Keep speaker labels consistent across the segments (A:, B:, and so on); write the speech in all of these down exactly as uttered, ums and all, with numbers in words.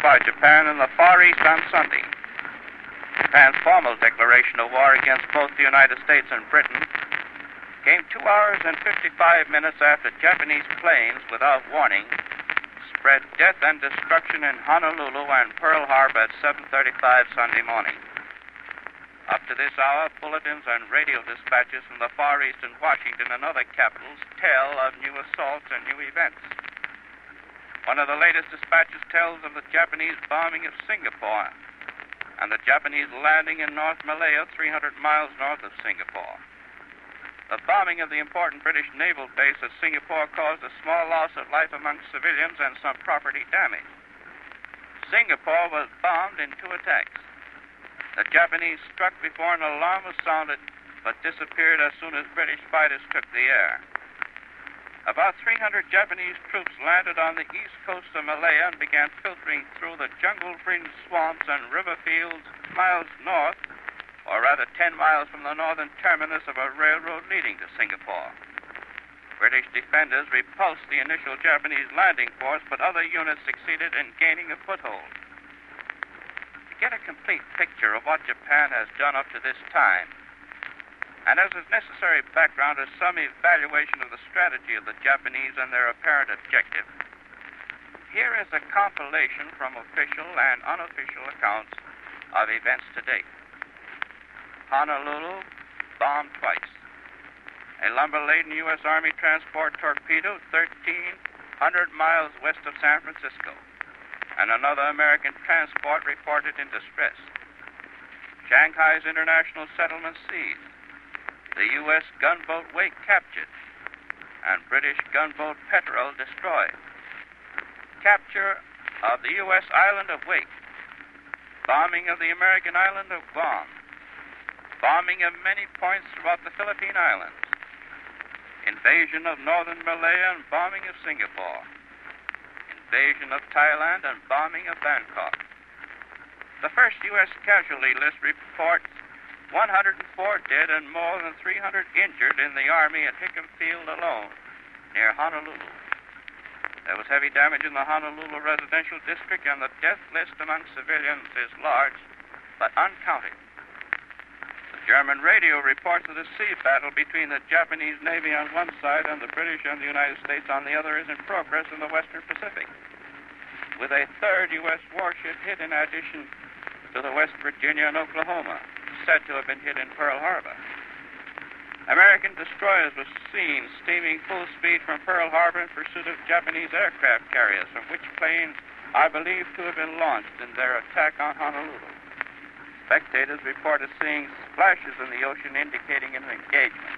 A: by Japan in the Far East on Sunday. Japan's formal declaration of war against both the United States and Britain came two hours and fifty-five minutes after Japanese planes, without warning, spread death and destruction in Honolulu and Pearl Harbor at seven thirty-five Sunday morning. Up to this hour, bulletins and radio dispatches from the Far East and Washington and other capitals tell of new assaults and new events. One of the latest dispatches tells of the Japanese bombing of Singapore and the Japanese landing in North Malaya, three hundred miles north of Singapore. The bombing of the important British naval base at Singapore caused a small loss of life among civilians and some property damage. Singapore was bombed in two attacks. The Japanese struck before an alarm was sounded, but disappeared as soon as British fighters took the air. About three hundred Japanese troops landed on the east coast of Malaya and began filtering through the jungle-fringed swamps and river fields miles north, or rather ten miles from the northern terminus of a railroad leading to Singapore. British defenders repulsed the initial Japanese landing force, but other units succeeded in gaining a foothold. To get a complete picture of what Japan has done up to this time, and as is necessary background is some evaluation of the strategy of the Japanese and their apparent objective, here is a compilation from official and unofficial accounts of events to date. Honolulu, bombed twice. A lumber-laden U S Army transport torpedoed thirteen hundred miles west of San Francisco, and another American transport reported in distress. Shanghai's international settlement seized. The U S gunboat Wake captured, and British gunboat Petrel destroyed. Capture of the U S island of Wake. Bombing of the American island of Guam. Bombing of many points throughout the Philippine Islands. Invasion of northern Malaya and bombing of Singapore. Invasion of Thailand and bombing of Bangkok. The first U S casualty list reports one hundred four dead and more than three hundred injured in the Army at Hickam Field alone, near Honolulu. There was heavy damage in the Honolulu residential district, and the death list among civilians is large, but uncounted. The German radio reports that a sea battle between the Japanese Navy on one side and the British and the United States on the other is in progress in the Western Pacific, with a third U S warship hit in addition to the West Virginia and Oklahoma, said to have been hit in Pearl Harbor. American destroyers were seen steaming full speed from Pearl Harbor in pursuit of Japanese aircraft carriers, from which planes are believed to have been launched in their attack on Honolulu. Spectators reported seeing splashes in the ocean indicating an engagement.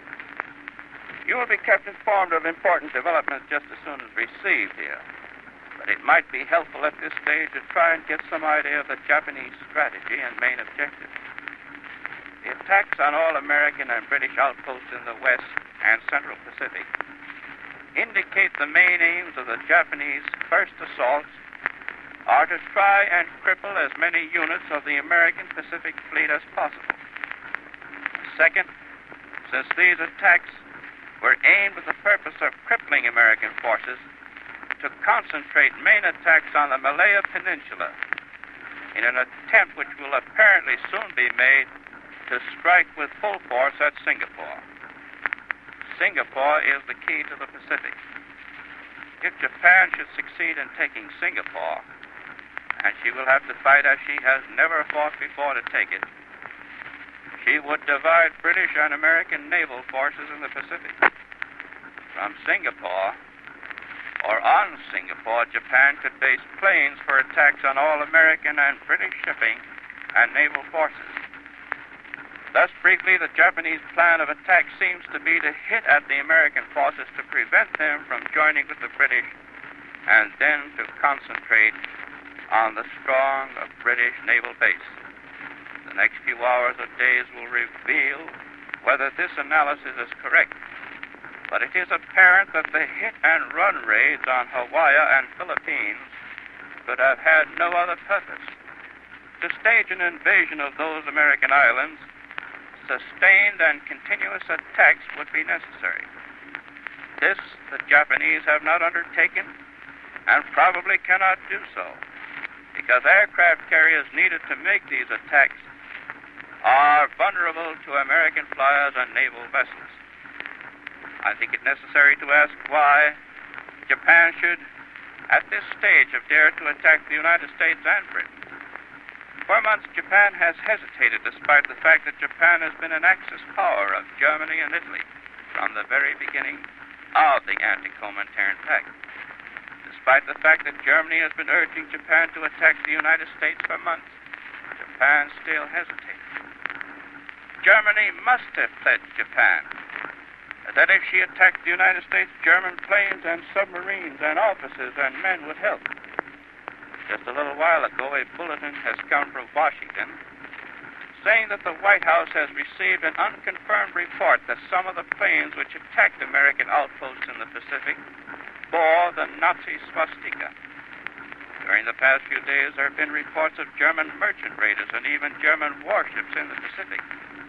A: You will be kept informed of important developments just as soon as received here, but it might be helpful at this stage to try and get some idea of the Japanese strategy and main objective. The attacks on all American and British outposts in the West and Central Pacific indicate the main aims of the Japanese first assaults are to try and cripple as many units of the American Pacific Fleet as possible. Second, since these attacks were aimed with the purpose of crippling American forces, to concentrate main attacks on the Malaya Peninsula in an attempt which will apparently soon be made to strike with full force at Singapore. Singapore is the key to the Pacific. If Japan should succeed in taking Singapore, and she will have to fight as she has never fought before to take it, she would divide British and American naval forces in the Pacific. From Singapore, or on Singapore, Japan could base planes for attacks on all American and British shipping and naval forces. Thus, briefly, the Japanese plan of attack seems to be to hit at the American forces to prevent them from joining with the British, and then to concentrate on the strong British naval base. The next few hours or days will reveal whether this analysis is correct, but it is apparent that the hit-and-run raids on Hawaii and Philippines could have had no other purpose. To stage an invasion of those American islands, sustained and continuous attacks would be necessary. This the Japanese have not undertaken and probably cannot do so. because aircraft carriers needed to make these attacks are vulnerable to American flyers and naval vessels. I think it necessary to ask why Japan should, at this stage, have dared to attack the United States and Britain. For months, Japan has hesitated, despite the fact that Japan has been an Axis power of Germany and Italy from the very beginning of the anti-Comintern Pact. Despite the fact that Germany has been urging Japan to attack the United States for months, Japan still hesitated. Germany must have pledged Japan that if she attacked the United States, German planes and submarines and officers and men would help. Just a little while ago, a bulletin has come from Washington saying that the White House has received an unconfirmed report that some of the planes which attacked American outposts in the Pacific bore the Nazi swastika. During the past few days, there have been reports of German merchant raiders and even German warships in the Pacific.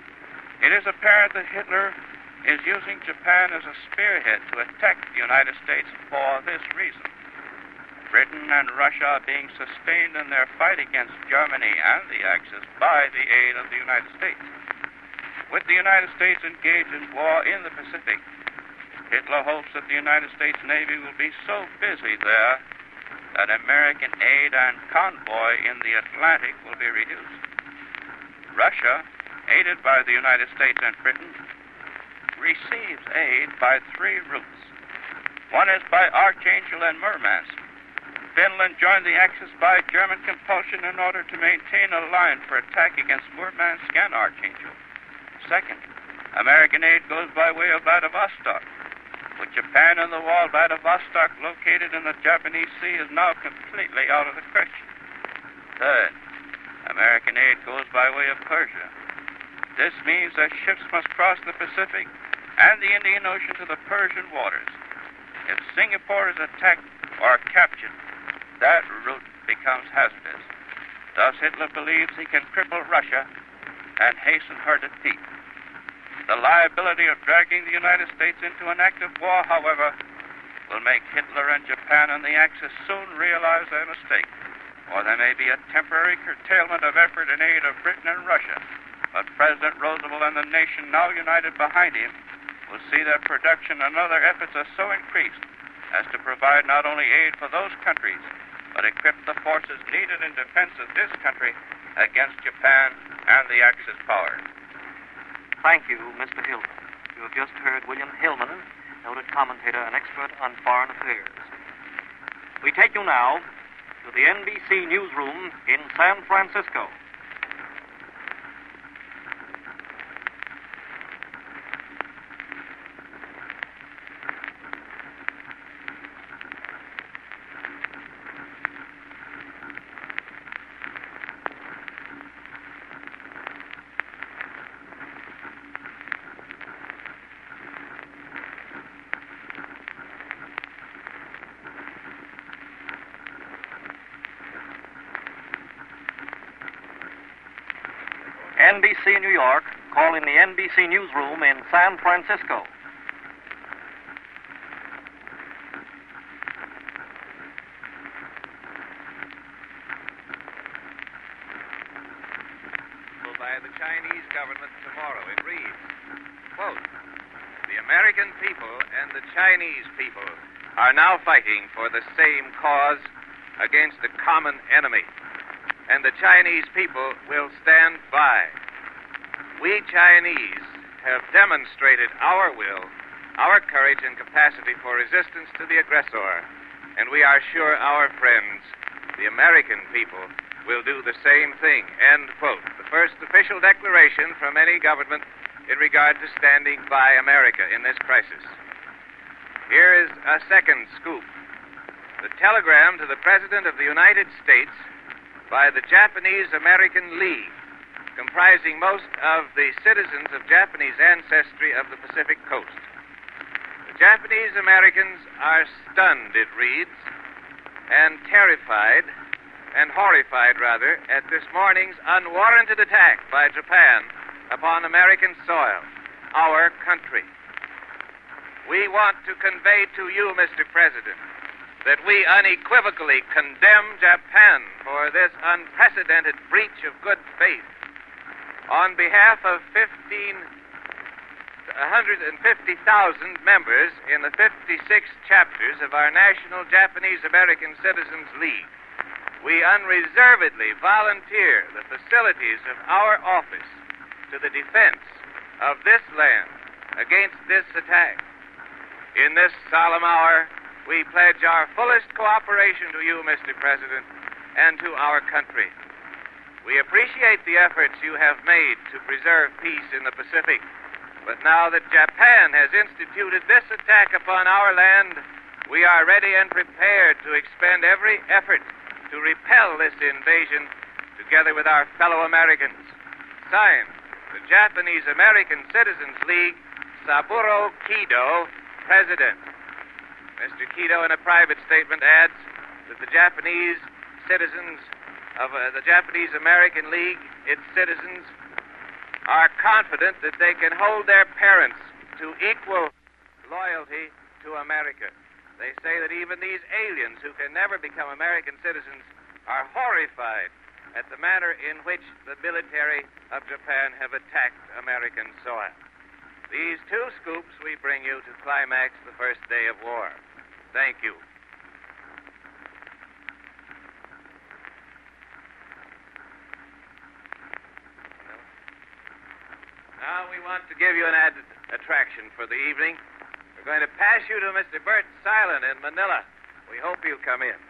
A: It is apparent that Hitler is using Japan as a spearhead to attack the United States for this reason. Britain and Russia are being sustained in their fight against Germany and the Axis by the aid of the United States. With the United States engaged in war in the Pacific, Hitler hopes that the United States Navy will be so busy there that American aid and convoy in the Atlantic will be reduced. Russia, aided by the United States and Britain, receives aid by three routes. One is by Archangel and Murmansk. Finland joined the Axis by German compulsion in order to maintain a line for attack against Murmansk and Archangel. Second, American aid goes by way of Vladivostok. With Japan in the wall, Vladivostok, located in the Japanese Sea, is now completely out of the question. Third, American aid goes by way of Persia. This means that ships must cross the Pacific and the Indian Ocean to the Persian waters. If Singapore is attacked or captured, that route becomes hazardous. Thus, Hitler believes he can cripple Russia and hasten her defeat. The liability of dragging the United States into an active war, however, will make Hitler and Japan and the Axis soon realize their mistake, or there may be a temporary curtailment of effort in aid of Britain and Russia. But President Roosevelt and the nation now united behind him will see that production and other efforts are so increased as to provide not only aid for those countries, but equip the forces needed in defense of this country against Japan and the Axis power.
B: Thank you, Mister Hillman. You have just heard William Hillman, noted commentator and expert on foreign affairs. We take you now to the N B C newsroom in San Francisco. N B C New York, calling the N B C newsroom in San Francisco.
C: By the Chinese government tomorrow. It reads, quote, "The American people and the Chinese people are now fighting for the same cause against a common enemy, and the Chinese people will stand by. We Chinese have demonstrated our will, our courage and capacity for resistance to the aggressor, and we are sure our friends, the American people, will do the same thing," end quote. The first official declaration from any government in regard to standing by America in this crisis. Here is a second scoop. The telegram to the President of the United States by the Japanese-American League, comprising most of the citizens of Japanese ancestry of the Pacific coast. The Japanese Americans are stunned, it reads, and terrified, and horrified, rather, at this morning's unwarranted attack by Japan upon American soil, our country. We want to convey to you, Mister President, that we unequivocally condemn Japan for this unprecedented breach of good faith. On behalf of fifteen, one hundred fifty thousand members in the fifty-six chapters of our National Japanese American Citizens League, we unreservedly volunteer the facilities of our office to the defense of this land against this attack. In this solemn hour, we pledge our fullest cooperation to you, Mister President, and to our country. We appreciate the efforts you have made to preserve peace in the Pacific, but now that Japan has instituted this attack upon our land, we are ready and prepared to expend every effort to repel this invasion together with our fellow Americans. Signed, the Japanese American Citizens League, Saburo Kido, President. Mister Kido, in a private statement, adds that the Japanese citizens of uh, the Japanese American League, its citizens, are confident that they can hold their parents to equal loyalty to America. They say that even these aliens who can never become American citizens are horrified at the manner in which the military of Japan have attacked American soil. These two scoops we bring you to climax the first day of war. Thank you. Now we want to give you an added attraction for the evening. We're going to pass you to Mister Bert Silent in Manila. We hope you'll come in.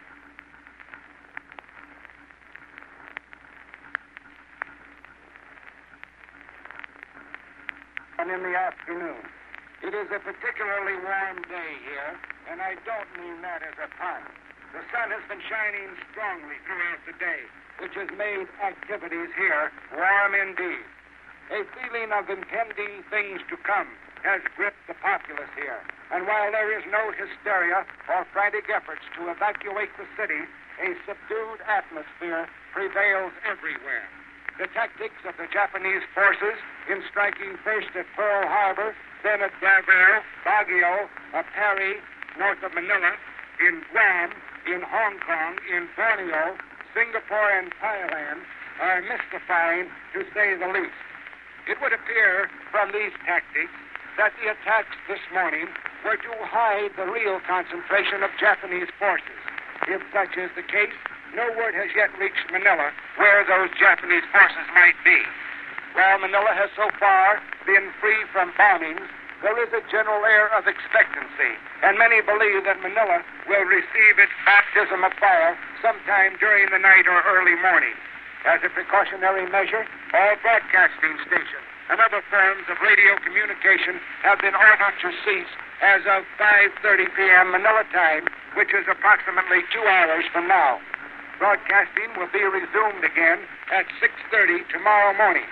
D: In the afternoon. It is a particularly warm day here, and I don't mean that as a pun. The sun has been shining strongly throughout the day, which has made activities here warm indeed. A feeling of impending things to come has gripped the populace here, and while there is no hysteria or frantic efforts to evacuate the city, a subdued atmosphere prevails everywhere. The tactics of the Japanese forces in striking first at Pearl Harbor, then at Davao, Baguio, at Pari, north of Manila, in Guam, in Hong Kong, in Borneo, Singapore, and Thailand are mystifying, to say the least. It would appear from these tactics that the attacks this morning were to hide the real concentration of Japanese forces. If such is the case, no word has yet reached Manila where those Japanese forces might be. While Manila has so far been free from bombings, there is a general air of expectancy, and many believe that Manila will receive its baptism of fire sometime during the night or early morning. As a precautionary measure, all broadcasting stations and other forms of radio communication have been ordered to cease as of five thirty p.m. Manila time, which is approximately two hours from now. Broadcasting will be resumed again at six thirty tomorrow morning.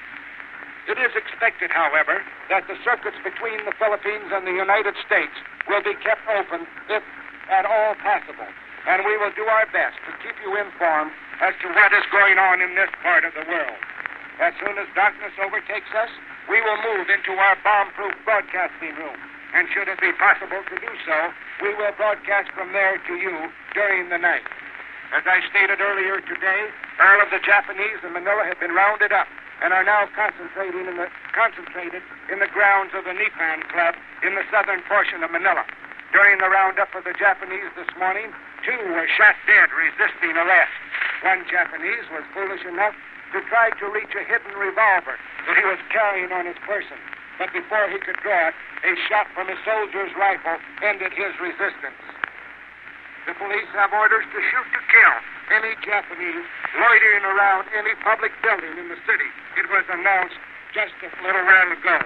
D: It is expected, however, that the circuits between the Philippines and the United States will be kept open if at all possible, and we will do our best to keep you informed as to what is going on in this part of the world. As soon as darkness overtakes us, we will move into our bomb-proof broadcasting room, and should it be possible to do so, we will broadcast from there to you during the night. As I stated earlier today, all of the Japanese in Manila have been rounded up and are now concentrating in the, concentrated in the grounds of the Nippon Club in the southern portion of Manila. During the roundup of the Japanese this morning, two were shot dead resisting arrest. One Japanese was foolish enough to try to reach a hidden revolver that he was carrying on his person, but before he could draw it, a shot from a soldier's rifle ended his resistance. The police have orders to shoot to kill any Japanese loitering around any public building in the city. It was announced just a little while ago.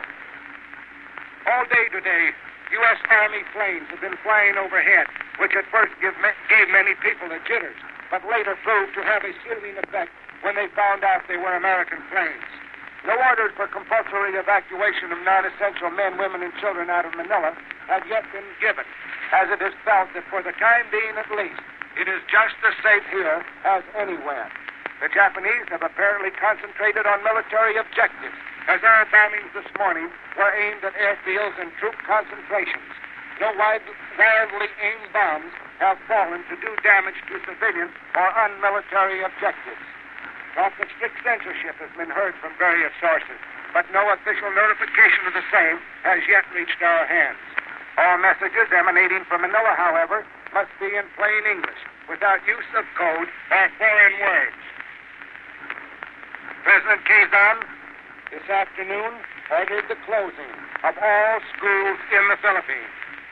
D: All day today, U S Army planes have been flying overhead, which at first give ma- gave many people the jitters, but later proved to have a soothing effect when they found out they were American planes. No orders for compulsory evacuation of non-essential men, women, and children out of Manila have yet been given, as it is felt that for the time being at least, it is just as safe here as anywhere. The Japanese have apparently concentrated on military objectives, as our bombings this morning were aimed at airfields and troop concentrations. No wide, wildly aimed bombs have fallen to do damage to civilian or unmilitary objectives. Talk of strict censorship has been heard from various sources, but no official notification of the same has yet reached our hands. All messages emanating from Manila, however, must be in plain English, without use of code or foreign words. President Quezon, this afternoon, ordered the closing of all schools in the Philippines.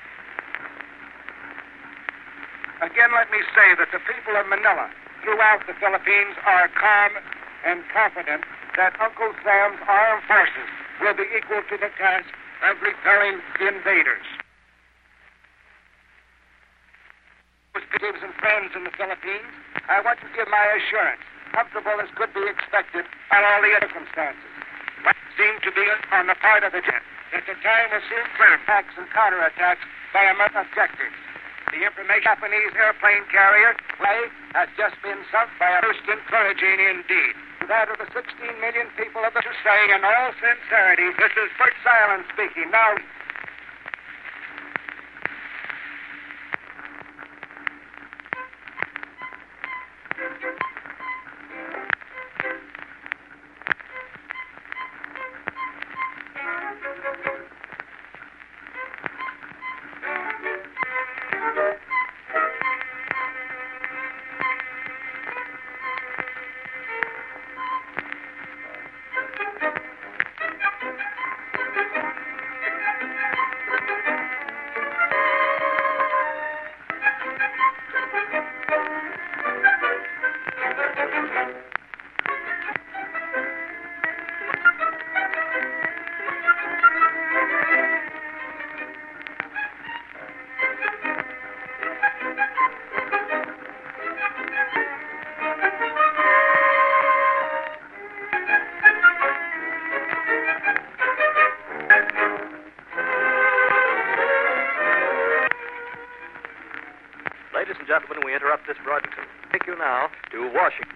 D: Again, let me say that the people of Manila throughout the Philippines are calm and confident that Uncle Sam's armed forces will be equal to the task of repelling invaders. Relatives and friends in the Philippines, I want to give my assurance, comfortable as could be expected on all the circumstances. What seemed to be on the part of the jet, that the time will soon clear attacks and counterattacks by American objectives. The information Japanese airplane carrier, Way, has just been sunk by a most encouraging indeed. That of the sixteen million people of the to say in all sincerity, this is Bert Silent speaking. Now,
B: Ladies and gentlemen, we interrupt this broadcast. Take you now to Washington.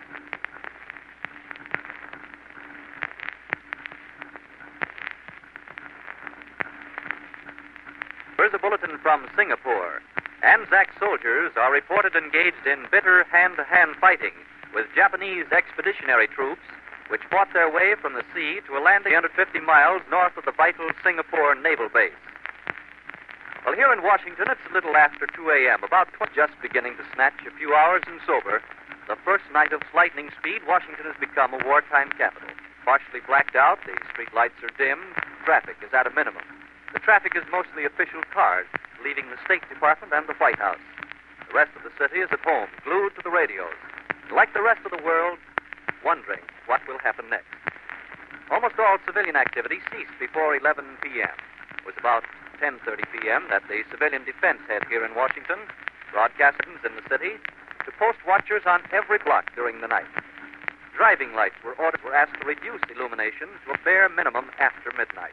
B: Here's a bulletin from Singapore. Anzac soldiers are reported engaged in bitter hand-to-hand fighting with Japanese expeditionary troops, which fought their way from the sea to a landing one hundred fifty miles north of the vital Singapore naval base. Well, here in Washington, it's a little after two a.m., about just beginning to snatch a few hours and sober. The first night of lightning speed, Washington has become a wartime capital. Partially blacked out, the street lights are dim, traffic is at a minimum. The traffic is mostly official cars, leaving the State Department and the White House. The rest of the city is at home, glued to the radios. Like the rest of the world, wondering what will happen next. Almost all civilian activity ceased before eleven p.m. It was about ten thirty p.m. that the Civilian Defense Head here in Washington broadcast in the city to post watchers on every block during the night. Driving lights were ordered were asked to reduce illumination to a bare minimum after midnight.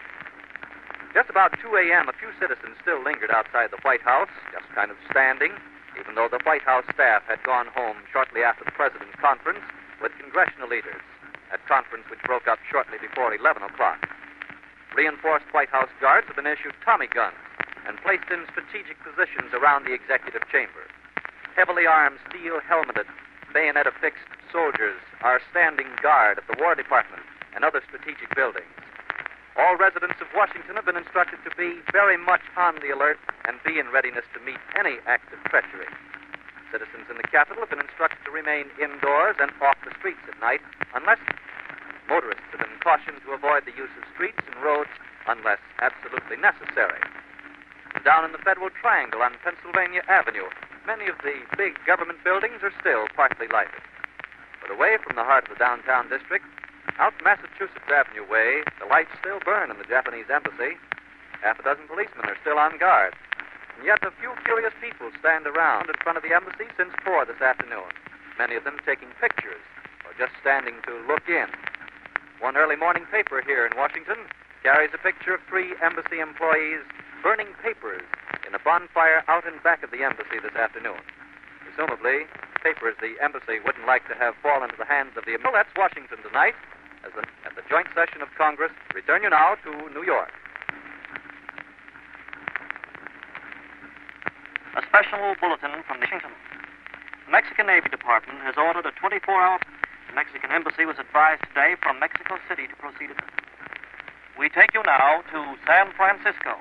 B: Just about two a.m., a few citizens still lingered outside the White House, just kind of standing, even though the White House staff had gone home shortly after the President's conference with congressional leaders, a conference which broke up shortly before eleven o'clock. Reinforced White House guards have been issued Tommy guns and placed in strategic positions around the executive chamber. Heavily armed, steel-helmeted, bayonet-affixed soldiers are standing guard at the War Department and other strategic buildings. All residents of Washington have been instructed to be very much on the alert and be in readiness to meet any act of treachery. Citizens in the Capitol have been instructed to remain indoors and off the streets at night unless motorists have been cautioned to avoid the use of streets and roads unless absolutely necessary. Down in the Federal Triangle on Pennsylvania Avenue, many of the big government buildings are still partly lighted. But away from the heart of the downtown district, out Massachusetts Avenue way, the lights still burn in the Japanese embassy. Half a dozen policemen are still on guard. And yet a few curious people stand around in front of the embassy since four this afternoon, many of them taking pictures or just standing to look in. One early morning paper here in Washington carries a picture of three embassy employees burning papers in a bonfire out in back of the embassy this afternoon. Presumably, papers the embassy wouldn't like to have fall into the hands of the... Well, that's Washington tonight. As the, at the joint session of Congress, return you now to New York.
E: A
B: special bulletin from Washington. The Mexican Navy Department has ordered a twenty-four hour... The Mexican Embassy was advised today from Mexico City to proceed. We take you now to San Francisco.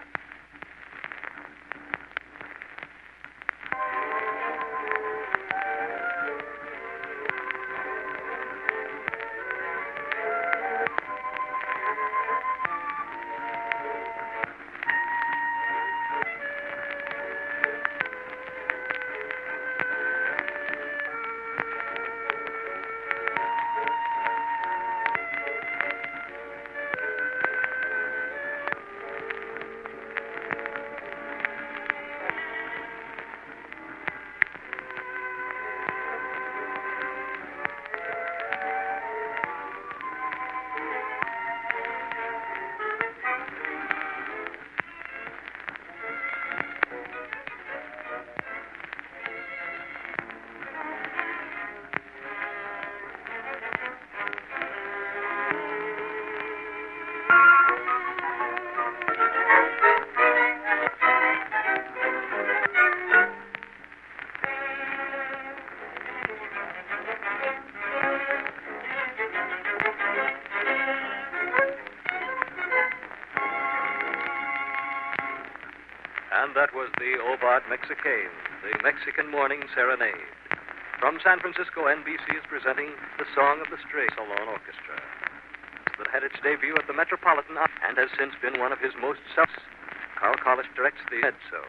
E: And that was the Obart Mexicane, the Mexican Morning Serenade. From San Francisco, N B C is presenting the Song of the Stray Salon Orchestra that had its debut at the Metropolitan and has since been one of his most successful. Carl Collish directs the mezzo.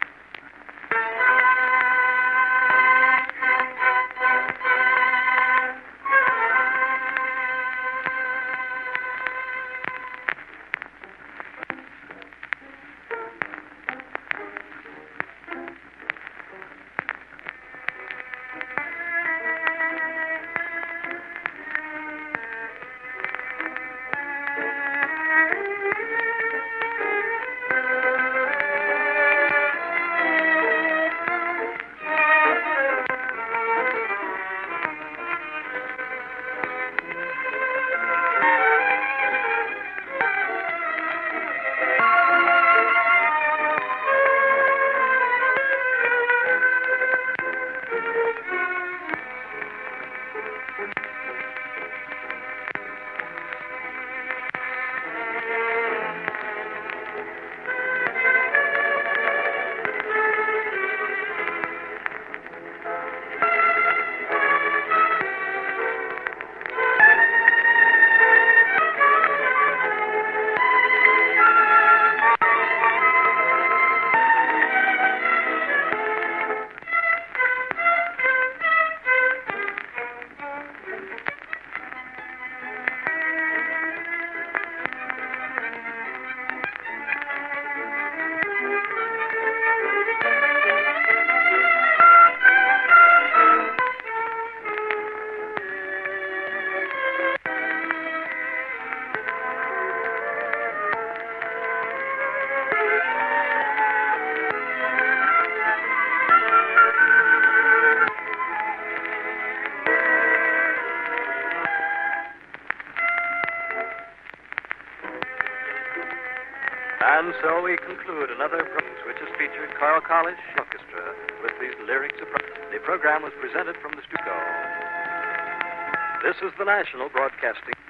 E: And so we conclude another program which has featured Carl Collish Orchestra with these lyrics. The program was presented from the studio. This is the National Broadcasting